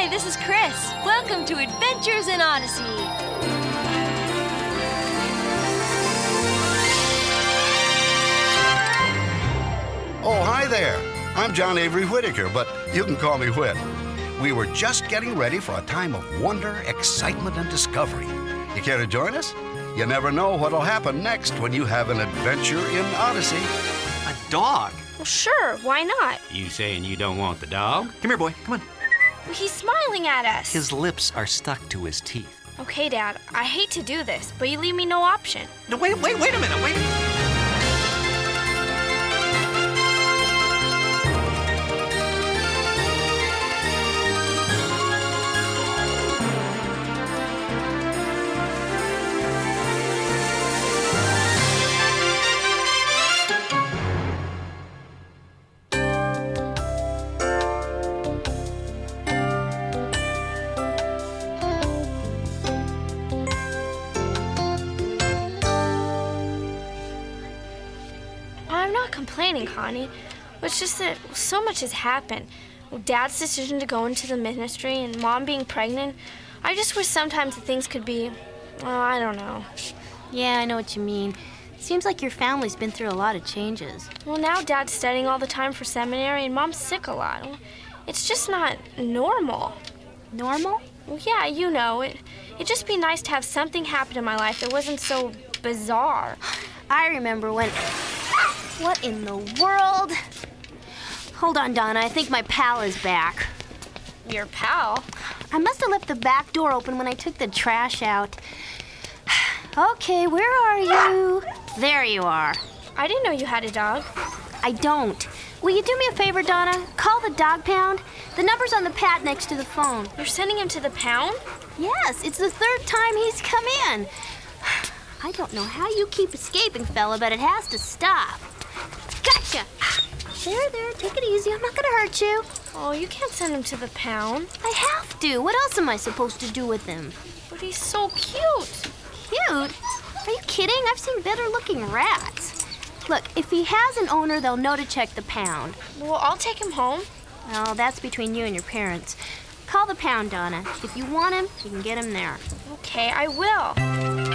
Hi, this is Chris. Welcome to Adventures in Odyssey. Oh, hi there. I'm John Avery Whitaker, but you can call me Whit. We were just getting ready for a time of wonder, excitement, and discovery. You care to join us? You never know what'll happen next when you have an adventure in Odyssey. A dog? Well, sure, why not? You saying you don't want the dog? Come here, boy. Come on. He's smiling at us. His lips are stuck to his teeth. Okay, Dad, I hate to do this, but you leave me no option. No, wait a minute. Wait. I'm not complaining, Connie. It's just that so much has happened. Dad's decision to go into the ministry and Mom being pregnant. I just wish sometimes that things could be, I don't know. Yeah, I know what you mean. Seems like your family's been through a lot of changes. Well, now Dad's studying all the time for seminary and Mom's sick a lot. It's just not normal. Normal? Well, yeah, you know, it'd just be nice to have something happen in my life that wasn't so bizarre. I remember when... What in the world? Hold on, Donna. I think my pal is back. Your pal? I must have left the back door open when I took the trash out. Okay, where are you? There you are. I didn't know you had a dog. I don't. Will you do me a favor, Donna? Call the dog pound. The number's on the pad next to the phone. You're sending him to the pound? Yes, it's the third time he's come in. I don't know how you keep escaping, fella, but it has to stop. Gotcha! There, take it easy. I'm not gonna hurt you. Oh, you can't send him to the pound. I have to. What else am I supposed to do with him? But he's so cute. Cute? Are you kidding? I've seen better-looking rats. Look, if he has an owner, they'll know to check the pound. Well, I'll take him home. Well, that's between you and your parents. Call the pound, Donna. If you want him, you can get him there. Okay, I will.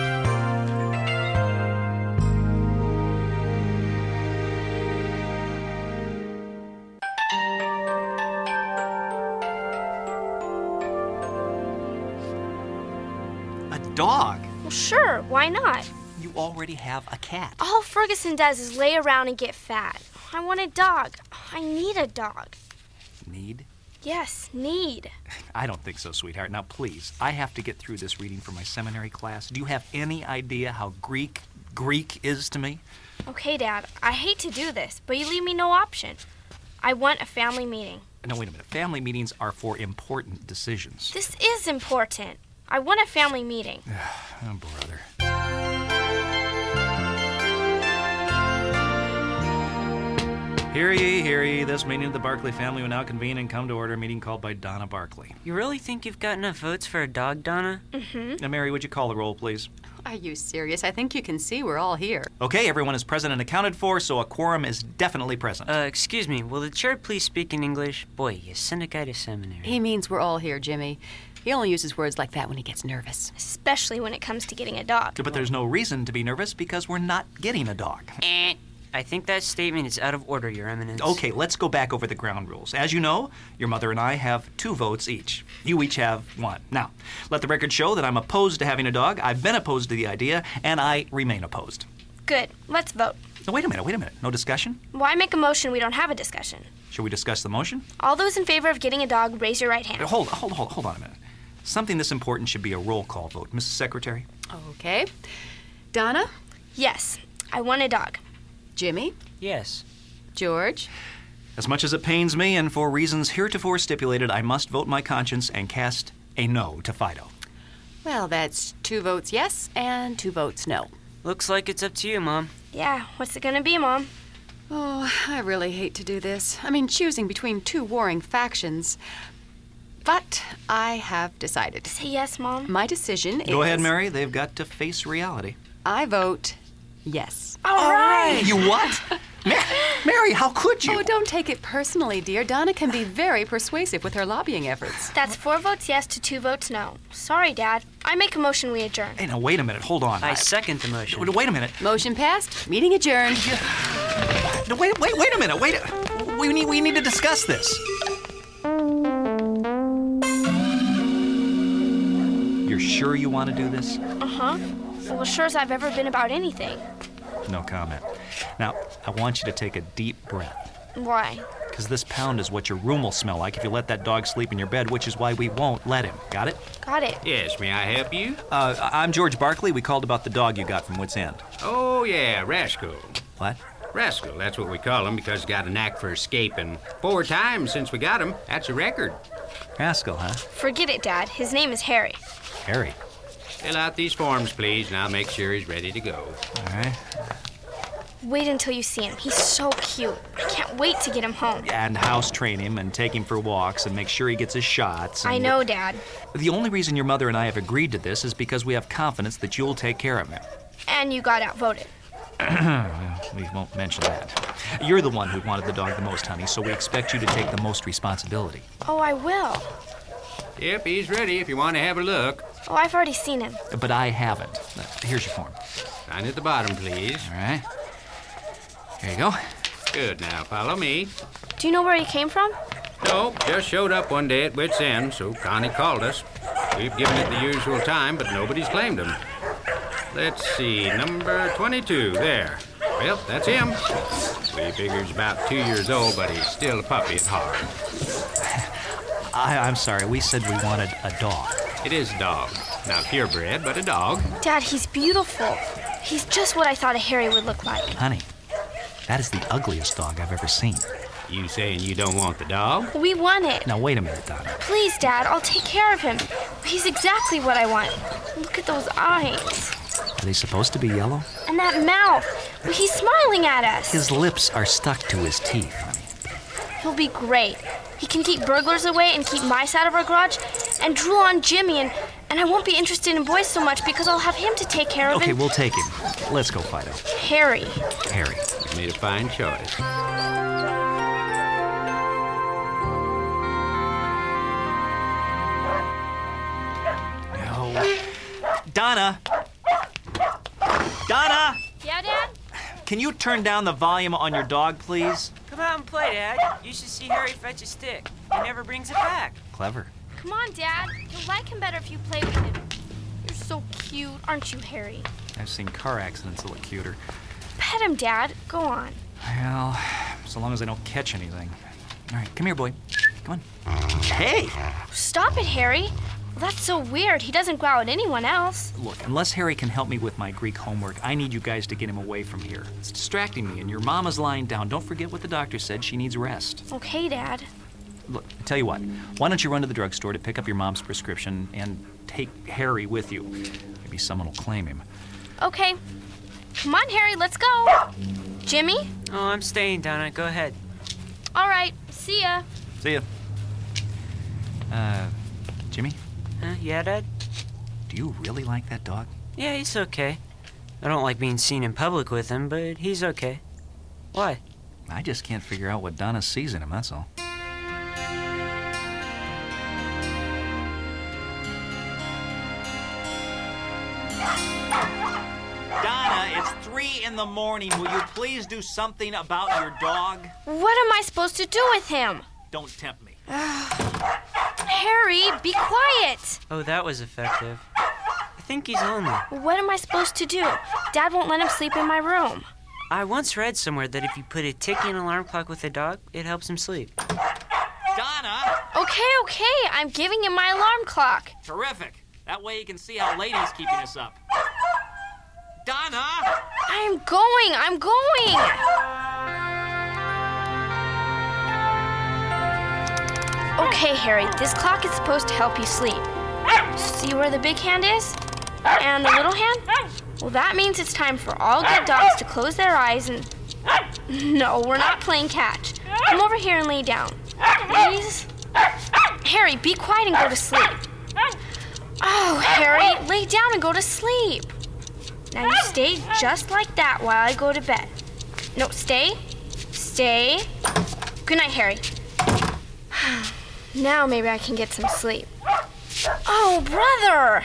Dog? Well, sure, why not? You already have a cat. All Ferguson does is lay around and get fat. I want a dog. I need a dog. Need? Yes, need. I don't think so, sweetheart. Now, please, I have to get through this reading for my seminary class. Do you have any idea how Greek is to me? Okay, Dad, I hate to do this, but you leave me no option. I want a family meeting. No, wait a minute. Family meetings are for important decisions. This is important. I want a family meeting. Oh, brother. Hear ye, this meeting of the Barkley family will now convene and come to order, a meeting called by Donna Barkley. You really think you've got enough votes for a dog, Donna? Mm-hmm. Now, Mary, would you call the roll, please? Are you serious? I think you can see we're all here. Okay, everyone is present and accounted for, so a quorum is definitely present. Excuse me, will the chair please speak in English? Boy, you send a guy to seminary. He means we're all here, Jimmy. He only uses words like that when he gets nervous. Especially when it comes to getting a dog. But there's no reason to be nervous because we're not getting a dog. I think that statement is out of order, Your Eminence. Okay, let's go back over the ground rules. As you know, your mother and I have 2 votes each. You each have 1. Now, let the record show that I'm opposed to having a dog. I've been opposed to the idea, and I remain opposed. Good. Let's vote. Now, wait a minute. No discussion? Why make a motion we don't have a discussion? Shall we discuss the motion? All those in favor of getting a dog, raise your right hand. Hold on a minute. Something this important should be a roll call vote. Mrs. Secretary? Okay. Donna? Yes, I want a dog. Jimmy? Yes. George? As much as it pains me, and for reasons heretofore stipulated, I must vote my conscience and cast a no to Fido. Well, that's 2 votes yes and 2 votes no. Looks like it's up to you, Mom. Yeah, what's it gonna be, Mom? Oh, I really hate to do this. I mean, choosing between 2 warring factions. But I have decided. Say yes, Mom. My decision is... Go ahead, Mary. They've got to face reality. I vote yes. All right. You what? Mary, how could you? Oh, don't take it personally, dear. Donna can be very persuasive with her lobbying efforts. That's 4 votes yes to 2 votes no. Sorry, Dad. I make a motion we adjourn. Hey, now, wait a minute. Hold on. I second the motion. Wait a minute. Motion passed. Meeting adjourned. No, wait a minute. We need to discuss this. You're sure you want to do this? Uh-huh. Well, sure as I've ever been about anything. No comment. Now, I want you to take a deep breath. Why? Because this pound is what your room will smell like if you let that dog sleep in your bed, which is why we won't let him. Got it? Got it. Yes, may I help you? I'm George Barkley. We called about the dog you got from Wits End. Oh, yeah, Rascal. What? Rascal, that's what we call him because he's got a knack for escaping. 4 times since we got him. That's a record. Rascal, huh? Forget it, Dad. His name is Harry. Harry. Fill out these forms, please, and I'll make sure he's ready to go. All right. Wait until you see him. He's so cute. I can't wait to get him home. And house train him and take him for walks and make sure he gets his shots. I know, Dad. The only reason your mother and I have agreed to this is because we have confidence that you'll take care of him. And you got outvoted. We won't mention that. You're the one who wanted the dog the most, honey, so we expect you to take the most responsibility. Oh, I will. Yep, he's ready if you want to have a look. Oh, I've already seen him. But I haven't. Here's your form. Sign at the bottom, please. All right. Here you go. Good, now follow me. Do you know where he came from? No, just showed up one day at Wits End, so Connie called us. We've given it the usual time, but nobody's claimed him. Let's see, number 22, there. Well, that's him. We figure he's about 2 years old, but he's still a puppy at heart. I'm sorry, we said we wanted a dog. It is a dog. Not purebred, but a dog. Dad, he's beautiful. He's just what I thought a Harry would look like. Honey, that is the ugliest dog I've ever seen. You saying you don't want the dog? We want it. Now, wait a minute, Donna. Please, Dad, I'll take care of him. He's exactly what I want. Look at those eyes. Are they supposed to be yellow? And that mouth. He's smiling at us. His lips are stuck to his teeth, honey. He'll be great. He can keep burglars away and keep mice out of our garage and drool on Jimmy, and I won't be interested in boys so much because I'll have him to take care of Okay, him. we'll take him. Let's go, Fido. Harry. Harry. You made a fine choice. No. Donna! Donna! Yeah, Dad? Can you turn down the volume on your dog, please? Come out and play, Dad. You should see Harry fetch a stick. He never brings it back. Clever. Come on, Dad. You'll like him better if you play with him. You're so cute, aren't you, Harry? I've seen car accidents that look cuter. Pet him, Dad. Go on. Well, so long as I don't catch anything. All right, come here, boy. Come on. Hey! Stop it, Harry. Well, that's so weird. He doesn't go out at anyone else. Look, unless Harry can help me with my Greek homework, I need you guys to get him away from here. It's distracting me, and your mama's lying down. Don't forget what the doctor said. She needs rest. Okay, Dad. Look, tell you what. Why don't you run to the drugstore to pick up your mom's prescription and take Harry with you? Maybe someone will claim him. Okay. Come on, Harry, let's go. Jimmy? Oh, I'm staying, Donna. Go ahead. All right. See ya. See ya. Jimmy, Huh? Yeah, Dad? do you really like that dog? Yeah, he's okay. I don't like being seen in public with him, but he's okay. Why? I just can't figure out what Donna sees in him, that's all. Donna, it's 3 in the morning. Will you please do something about your dog? What am I supposed to do with him? Don't tempt me. Harry, be quiet. Oh, that was effective. I think he's lonely. What am I supposed to do? Dad won't let him sleep in my room. I once read somewhere that if you put a ticking alarm clock with a dog, it helps him sleep. Donna! Okay. I'm giving him my alarm clock. Terrific. That way you can see how late he's keeping us up. Donna! I'm going. Okay, Harry, this clock is supposed to help you sleep. See where the big hand is? And the little hand? Well, that means it's time for all good dogs to close their eyes and... No, we're not playing catch. Come over here and lay down. Please? Harry, be quiet and go to sleep. Oh, Harry, lay down and go to sleep. Now you stay just like that while I go to bed. No, stay. stay. Good night, Harry. Now maybe I can get some sleep. Oh, brother!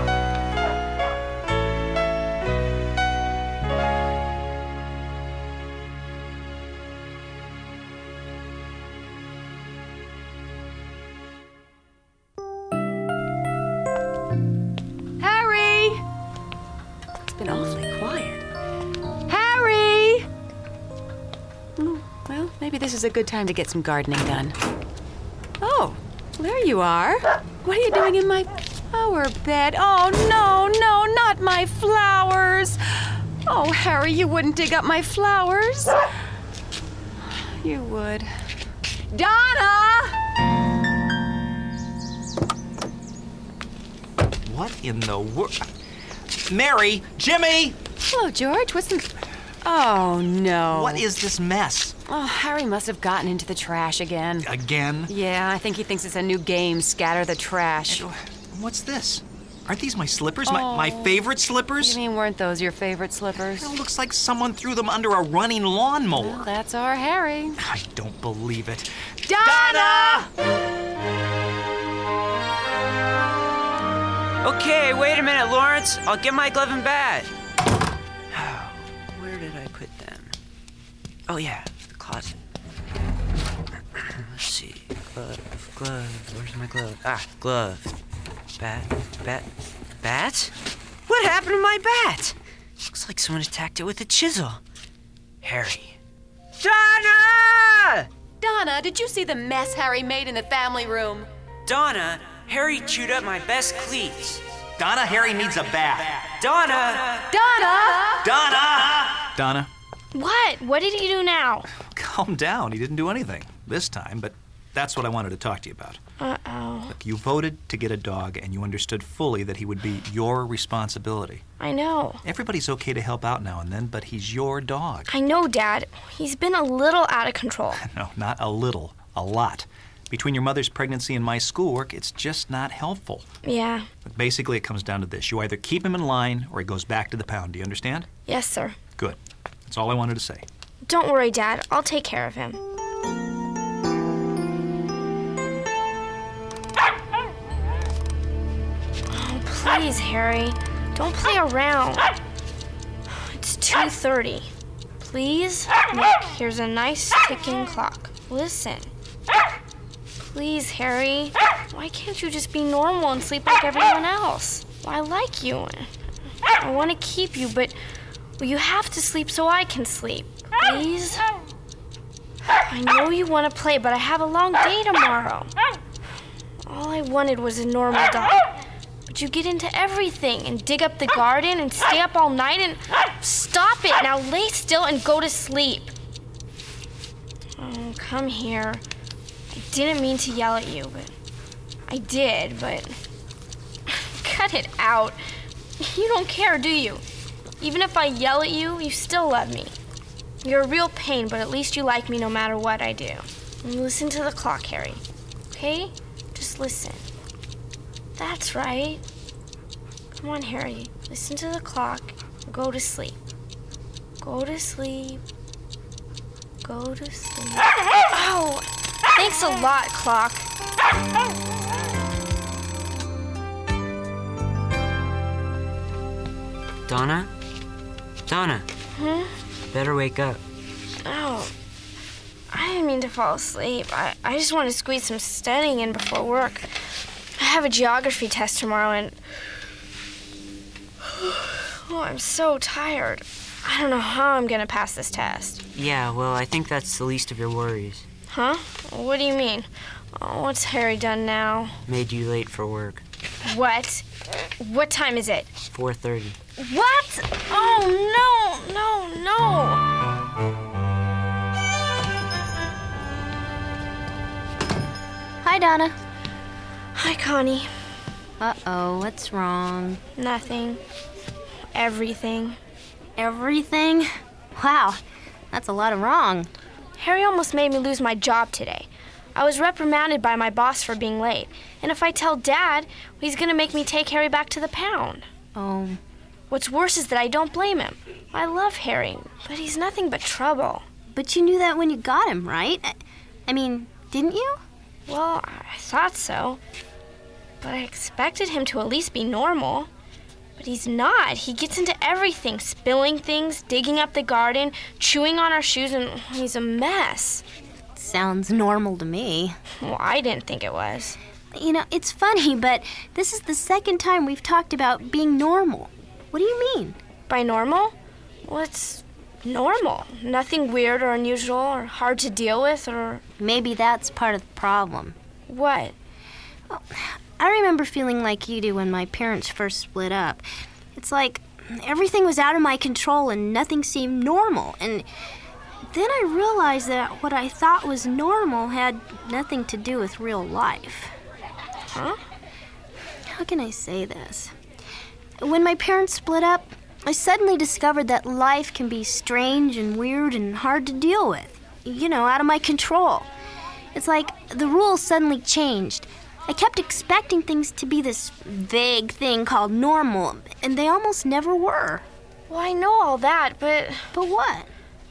Harry! It's been awfully quiet. Harry! Well, maybe this is a good time to get some gardening done. Oh, there you are. What are you doing in my flower bed? Oh, no, not my flowers. Oh, Harry, you wouldn't dig up my flowers. You would. Donna! What in the world? Mary! Jimmy! Hello, George. What's the... Oh, no. What is this mess? Oh, Harry must have gotten into the trash again. Again? Yeah, I think he thinks it's a new game, Scatter the Trash. What's this? Aren't these my slippers? My favorite slippers? You mean weren't those your favorite slippers? It looks like someone threw them under a running lawnmower. Well, that's our Harry. I don't believe it. Donna! Okay, wait a minute, Lawrence. I'll get my glove and bat. Where did I put them? Oh, yeah, the closet. Let's see. Glove. Where's my glove? Ah, glove. Bat? What happened to my bat? Looks like someone attacked it with a chisel. Harry. Donna! Donna, did you see the mess Harry made in the family room? Donna, Harry chewed up my best cleats. Donna, Harry needs a bat. Donna! Donna! What? What did he do now? Calm down. He didn't do anything this time, but that's what I wanted to talk to you about. Uh-oh. Look, you voted to get a dog, and you understood fully that he would be your responsibility. I know. Everybody's okay to help out now and then, but he's your dog. I know, Dad. He's been a little out of control. No, not a little. A lot. Between your mother's pregnancy and my schoolwork, it's just not helpful. Yeah. But basically, it comes down to this. You either keep him in line or he goes back to the pound. Do you understand? Yes, sir. Good. That's all I wanted to say. Don't worry, Dad. I'll take care of him. Oh, please, Harry. Don't play around. It's 2:30. Please? Look, here's a nice ticking clock. Listen. Please, Harry. Why can't you just be normal and sleep like everyone else? Well, I like you. I want to keep you, but you have to sleep so I can sleep. Please? I know you want to play, but I have a long day tomorrow. All I wanted was a normal dog. But you get into everything and dig up the garden and stay up all night and... Stop it! Now lay still and go to sleep. Oh, come here. I didn't mean to yell at you, but... I did, but... Cut it out. You don't care, do you? Even if I yell at you, you still love me. You're a real pain, but at least you like me no matter what I do. And listen to the clock, Harry. Okay? Just listen. That's right. Come on, Harry. Listen to the clock. Go to sleep. Go to sleep. Go to sleep. Oh! Thanks a lot, clock. Donna? Donna? Better wake up. Oh. I didn't mean to fall asleep. I just want to squeeze some studying in before work. I have a geography test tomorrow and... Oh, I'm so tired. I don't know how I'm going to pass this test. Yeah, well, I think that's the least of your worries. Huh? What do you mean? Oh, what's Harry done now? Made you late for work. What? What time is it? 4:30. What? Oh, no. Hi, Donna. Hi, Connie. Uh-oh, what's wrong? Nothing. Everything. Everything? Wow, that's a lot of wrong. Harry almost made me lose my job today. I was reprimanded by my boss for being late. And if I tell Dad, he's going to make me take Harry back to the pound. Oh, What's worse is that I don't blame him. I love Harry, but he's nothing but trouble. but But you knew that when you got him, right? I mean, didn't you? Well, I thought so. But I expected him to at least be normal. But he's not. He gets into everything, spilling things, digging up the garden, chewing on our shoes, and he's a mess. Sounds normal to me. Well, I didn't think it was. You know, it's funny, but this is the second time we've talked about being normal. What do you mean? By normal? Well, it's normal. Nothing weird or unusual or hard to deal with or... Maybe that's part of the problem. What? Well, I remember feeling like you do when my parents first split up. It's like everything was out of my control and nothing seemed normal. And then I realized that what I thought was normal had nothing to do with real life. Huh? How can I say this? When my parents split up, I suddenly discovered that life can be strange and weird and hard to deal with. You know, out of my control. It's like the rules suddenly changed. I kept expecting things to be this vague thing called normal, and they almost never were. Well, I know all that, but... But what?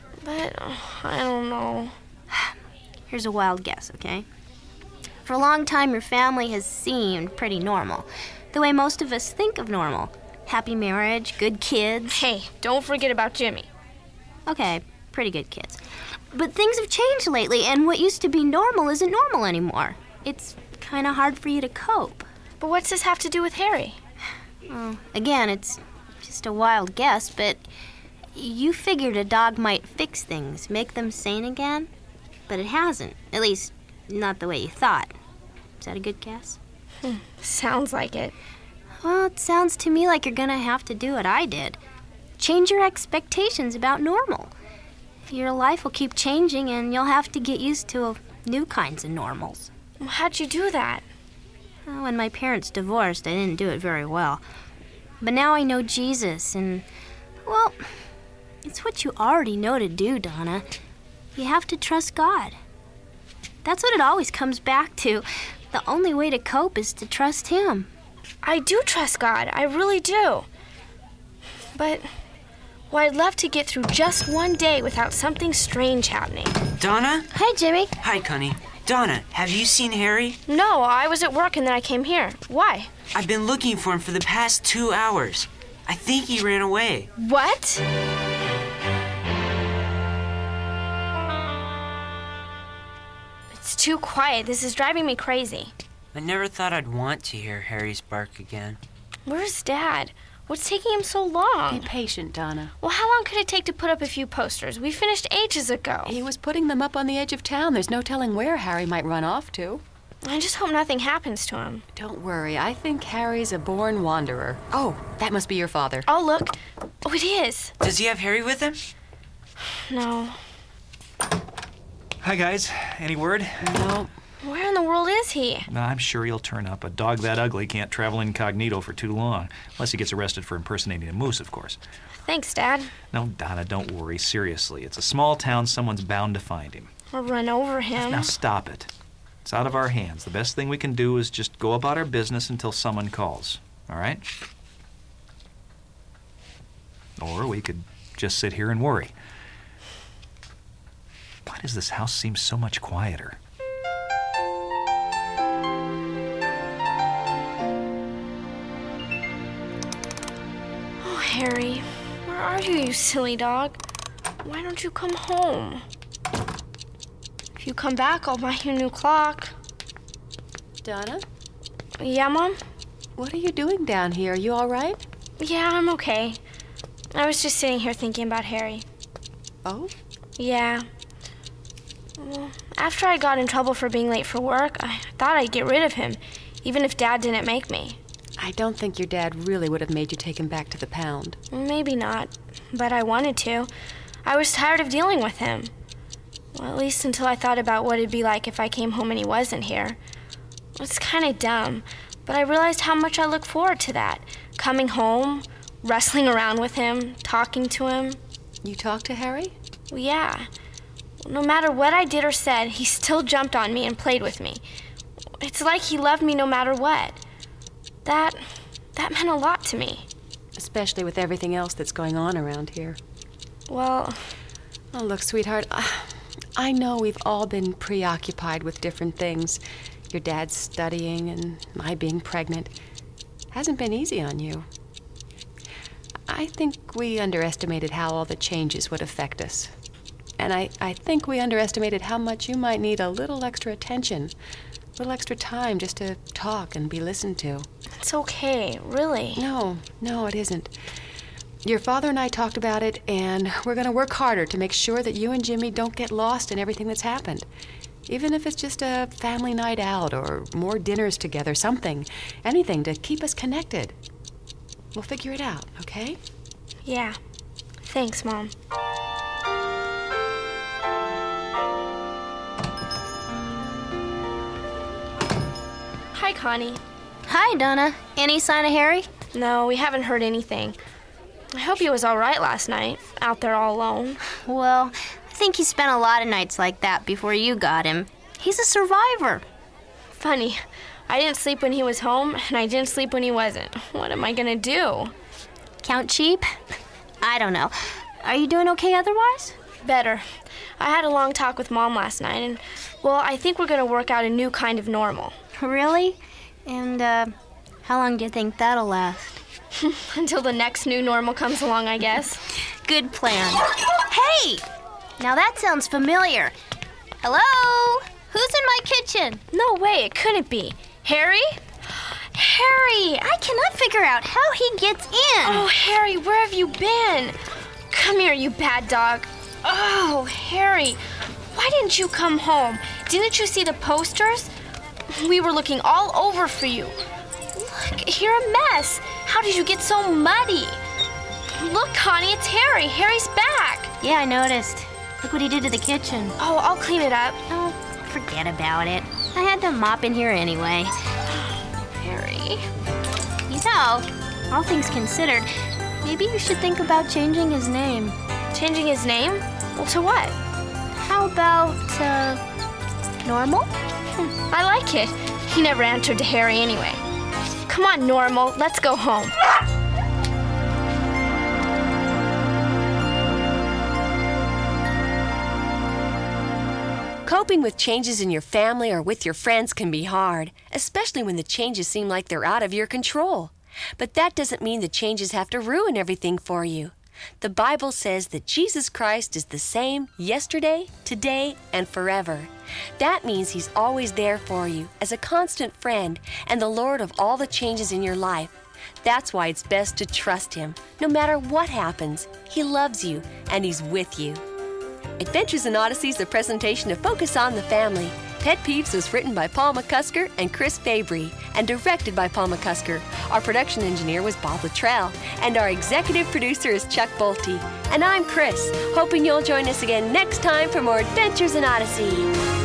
I don't know. Here's a wild guess, okay? For a long time, your family has seemed pretty normal. The way most of us think of normal. Happy marriage, good kids. Hey, don't forget about Jimmy. Okay, pretty good kids. But things have changed lately, and what used to be normal isn't normal anymore. It's kind of hard for you to cope. But what's this have to do with Harry? Well, again, it's just a wild guess, but you figured a dog might fix things, make them sane again, but it hasn't. At least, not the way you thought. Is that a good guess? Sounds like it. Well, it sounds to me like you're gonna have to do what I did. Change your expectations about normal. Your life will keep changing, and you'll have to get used to new kinds of normals. Well, how'd you do that? When my parents divorced, I didn't do it very well. But now I know Jesus, and, well, it's what you already know to do, Donna. You have to trust God. That's what it always comes back to. The only way to cope is to trust Him. I do trust God. I really do. But, well, I'd love to get through just one day without something strange happening. Donna? Hey, Jimmy. Hi, Connie. Donna, have you seen Harry? No, I was at work and then I came here. Why? I've been looking for him for the past 2 hours. I think he ran away. What? It's too quiet. This is driving me crazy. I never thought I'd want to hear Harry's bark again. Where's Dad? What's taking him so long? Be patient, Donna. Well, how long could it take to put up a few posters? We finished ages ago. He was putting them up on the edge of town. There's no telling where Harry might run off to. I just hope nothing happens to him. Don't worry. I think Harry's a born wanderer. Oh, that must be your father. Oh, look. Oh, it is. Does he have Harry with him? No. Hi, guys. Any word? No. Where in the world is he? No, I'm sure he'll turn up. A dog that ugly can't travel incognito for too long. Unless he gets arrested for impersonating a moose, of course. Thanks, Dad. No, Donna, don't worry. Seriously. It's a small town. Someone's bound to find him. Or run over him. Now stop it. It's out of our hands. The best thing we can do is just go about our business until someone calls. All right? Or we could just sit here and worry. Why does this house seem so much quieter? Oh, Harry. Where are you, you silly dog? Why don't you come home? If you come back, I'll buy you a new clock. Donna? Yeah, Mom? What are you doing down here? Are you all right? Yeah, I'm okay. I was just sitting here thinking about Harry. Oh? Yeah. Well, after I got in trouble for being late for work, I thought I'd get rid of him, even if Dad didn't make me. I don't think your dad really would have made you take him back to the pound. Maybe not, but I wanted to. I was tired of dealing with him. Well, at least until I thought about what it'd be like if I came home and he wasn't here. It's kind of dumb, but I realized how much I look forward to that. Coming home, wrestling around with him, talking to him. You talked to Harry? Well, yeah. No matter what I did or said, he still jumped on me and played with me. It's like he loved me no matter what. That meant a lot to me. Especially with everything else that's going on around here. Well, Oh, look, sweetheart, I know we've all been preoccupied with different things. Your dad's studying and my being pregnant. Hasn't been easy on you. I think we underestimated how all the changes would affect us. And I think we underestimated how much you might need a little extra attention, a little extra time just to talk and be listened to. It's okay, really. No, it isn't. Your father and I talked about it, and we're going to work harder to make sure that you and Jimmy don't get lost in everything that's happened. Even if it's just a family night out or more dinners together, something, anything to keep us connected. We'll figure it out, okay? Yeah. Thanks, Mom. Hi, Connie. Hi, Donna. Any sign of Harry? No, we haven't heard anything. I hope he was all right last night, out there all alone. Well, I think he spent a lot of nights like that before you got him. He's a survivor. Funny. I didn't sleep when he was home, and I didn't sleep when he wasn't. What am I gonna do? Count sheep? I don't know. Are you doing okay otherwise? Better. I had a long talk with Mom last night, and, well, I think we're gonna work out a new kind of normal. Really? And, how long do you think that'll last? Until the next new normal comes along, I guess. Good plan. Hey! Now that sounds familiar. Hello? Who's in my kitchen? No way, it couldn't be. Harry? Harry! I cannot figure out how he gets in. Oh, Harry, where have you been? Come here, you bad dog. Oh, Harry, why didn't you come home? Didn't you see the posters? We were looking all over for you. Look, you're a mess. How did you get so muddy? Look, Connie, it's Harry. Harry's back. Yeah, I noticed. Look what he did to the kitchen. Oh, I'll clean it up. Oh, forget about it. I had to mop in here anyway. Harry. You know, all things considered, maybe you should think about changing his name. Changing his name? Well, to what? How about, Normal? I like it. He never answered to Harry anyway. Come on, Normal, let's go home. Coping with changes in your family or with your friends can be hard, especially when the changes seem like they're out of your control. But that doesn't mean the changes have to ruin everything for you. The Bible says that Jesus Christ is the same yesterday, today, and forever. That means He's always there for you as a constant friend and the Lord of all the changes in your life. That's why it's best to trust Him. No matter what happens, He loves you and He's with you. Adventures in Odyssey is a presentation of Focus on the Family. Pet Peeves was written by Paul McCusker and Chris Fabry and directed by Paul McCusker. Our production engineer was Bob Luttrell, and our executive producer is Chuck Bolte. And I'm Chris, hoping you'll join us again next time for more Adventures in Odyssey.